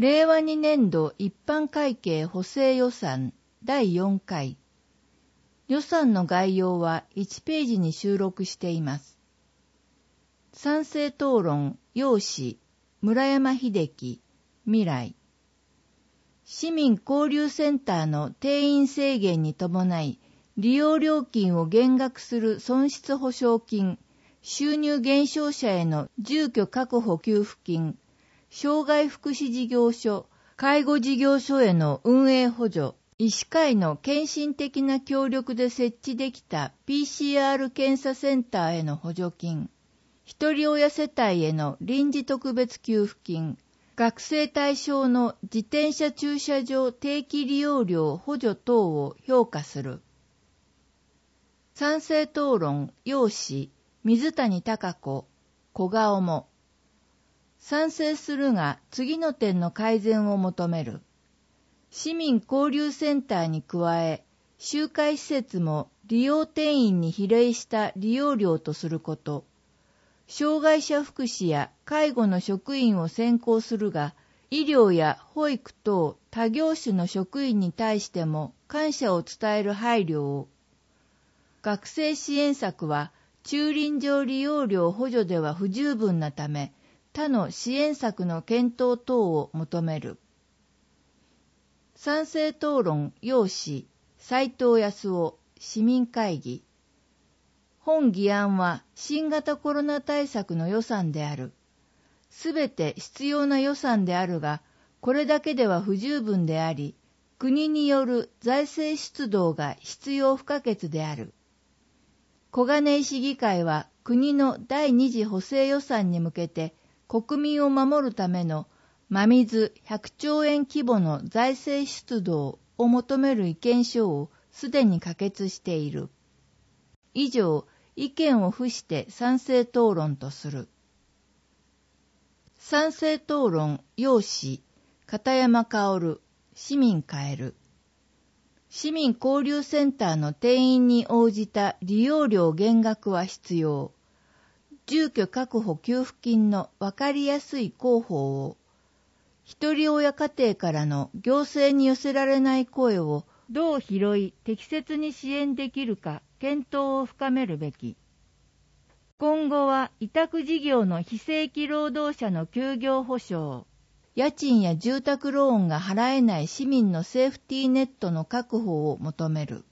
令和2年度一般会計補正予算第4回。予算の概要は1ページに収録しています。賛成討論、要旨、村山秀樹、未来。市民交流センターの定員制限に伴い、利用料金を減額する損失補償金、収入減少者への住居確保給付金、障害福祉事業所、介護事業所への運営補助、医師会の献身的な協力で設置できた PCR 検査センターへの補助金、一人親世帯への臨時特別給付金、学生対象の自転車駐車場定期利用料補助等を評価する。賛成討論、要旨、水谷貴子、小顔も。賛成するが次の点の改善を求める。市民交流センターに加え、集会施設も利用定員に比例した利用料とすること。障害者福祉や介護の職員を選考するが、医療や保育等他業種の職員に対しても感謝を伝える配慮を。学生支援策は駐輪場利用料補助では不十分なため、他の支援策の検討等を求める。賛成討論、要旨、斉藤康夫、市民会議。本議案は新型コロナ対策の予算である。すべて必要な予算であるが、これだけでは不十分であり、国による財政出動が必要不可欠である。小金井市議会は国の第二次補正予算に向けて、国民を守るための真水100兆円規模の財政出動を求める意見書をすでに可決している。以上、意見を付して賛成討論とする。賛成討論、要旨、片山薫、市民変える。市民交流センターの定員に応じた利用料減額は必要。住居確保給付金の分かりやすい広報を、一人親家庭からの行政に寄せられない声をどう拾い適切に支援できるか検討を深めるべき。今後は委託事業の非正規労働者の休業保障、家賃や住宅ローンが払えない市民のセーフティーネットの確保を求める。